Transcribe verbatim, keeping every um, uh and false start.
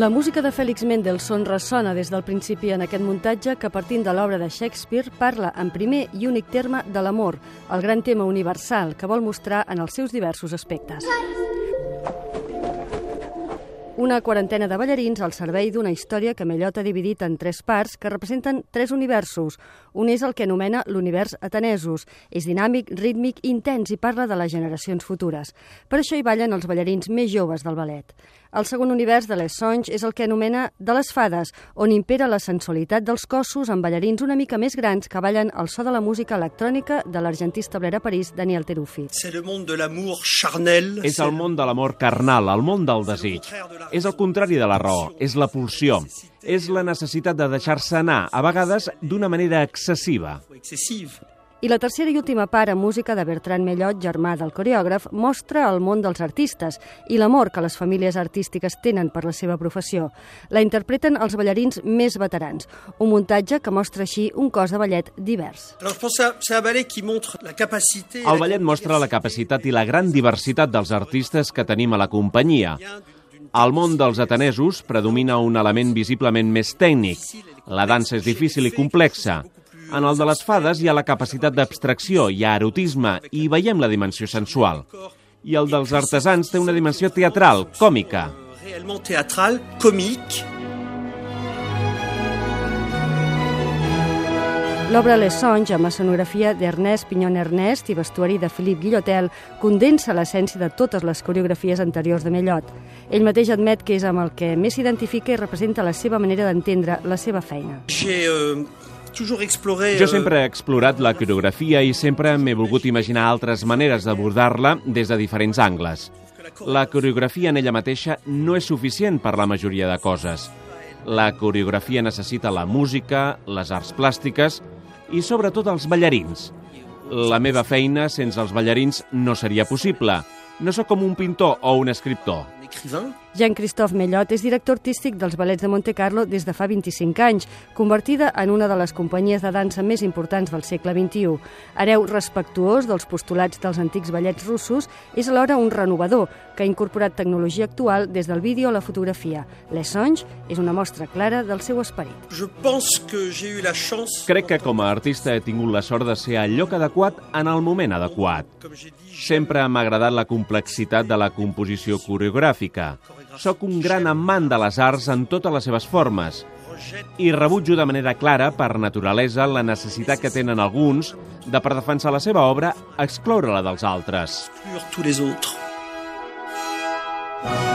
La música de Félix Mendelssohn ressona des del principi en aquest muntatge que, partint de l'obra de Shakespeare, parla en primer i únic terme de l'amor, el gran tema universal que vol mostrar en els seus diversos aspectes. Una quarantena de ballarins al servei d'una història que Mellot ha dividit en tres parts que representen tres universos. Un és el que anomena l'univers atenesos. És dinàmic, rítmic, intens i parla de les generacions futures. Per això hi ballen els ballarins més joves del ballet. El segon univers de Les Songes és el que anomena de les fades, on impera la sensualitat dels cossos amb ballarins una mica més grans que ballen al so de la música electrònica de l'argentí establert a París, Daniel Teruffi. C'est le monde de l'amour charnel. És el món de l'amor carnal, el món del desig. És el contrari de la raó, és la pulsió. És la necessitat de deixar-se anar, a vegades d'una manera excessiva. I la tercera i última part, en música de Bertran Mellot, germà del coreògraf, mostra el món dels artistes i l'amor que les famílies artístiques tenen per la seva professió. La interpreten els ballarins més veterans, un muntatge que mostra així un cos de ballet divers. El ballet mostra la capacitat i la gran diversitat dels artistes que tenim a la companyia. Al món dels atenesos predomina un element visiblement més tècnic. La dansa és difícil i complexa. En el de les fades hi ha la capacitat d'abstracció, hi ha erotisme i veiem la dimensió sensual. I el dels artesans té una dimensió teatral, còmica. Réellement théâtral, comique. L'obra Les Songes, amb escenografia d'Ernest Pignon-Ernest i vestuari de Philippe Guillotel, condensa l'essència de totes les coreografies anteriors de Mellot. Ell mateix admet que és amb el que més s'identifica i representa la seva manera d'entendre la seva feina. J'ai euh, toujours exploré... Jo sempre he explorat la coreografia i sempre m'he volgut imaginar altres maneres d'abordar-la des de diferents angles. La coreografia en ella mateixa no és suficient per la majoria de coses. La coreografia necessita la música, les arts plàstiques i sobretot els ballarins. La meva feina sense els ballarins no seria possible. No sóc com un pintor o un escriptor. Jean-Christophe Mellot és director artístic dels ballets de Monte Carlo des de fa vint-i-cinc anys, convertida en una de les companyies de dansa més importants del segle vint-i-u. Hereu respectuós dels postulats dels antics ballets russos, és alhora un renovador que ha incorporat tecnologia actual des del vídeo a la fotografia. Les Songes és una mostra clara del seu esperit. Je pense que j'ai eu la chance... Crec que com a artista he tingut la sort de ser al lloc adequat en el moment adequat. Sempre m'ha agradat la complexitat de la composició coreogràfica. Soc un gran amant de les arts en totes les seves formes i rebutjo de manera clara, per naturalesa, la necessitat que tenen alguns de, per defensar la seva obra, excloure-la dels altres. Exclure tous les autres.